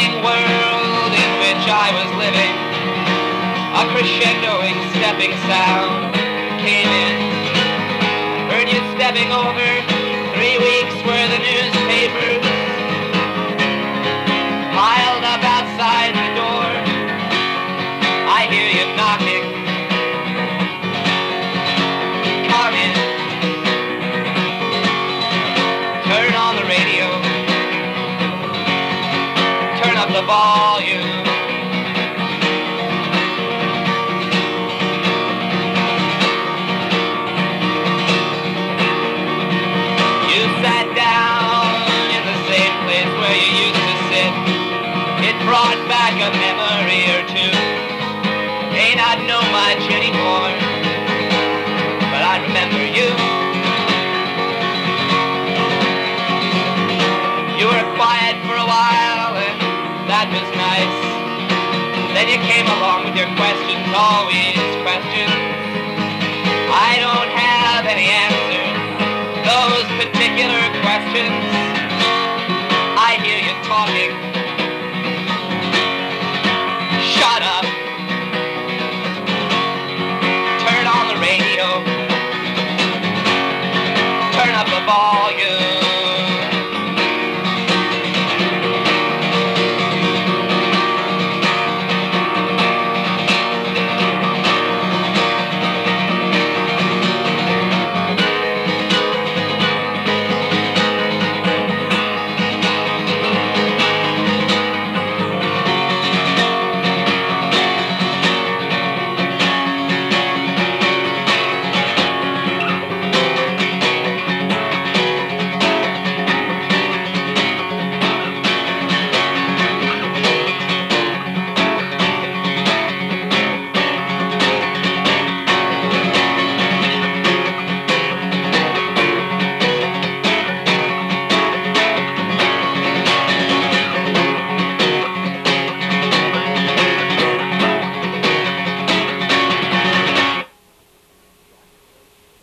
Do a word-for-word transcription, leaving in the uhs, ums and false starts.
spinning world in which I was living, a crescendoing stepping sound came in. Heard you stepping over three weeks worth of newspapers piled up outside the door. I hear you knocking. Come in. Turn on the radio. Turn up the volume. You sat down in the same place where you used to sit. It brought back a memory or two. May not know much anymore, but I remember you. You were quiet for a while, and that was nice. Then you came along with your questions, always questions. I don't have any answers. Those particular questions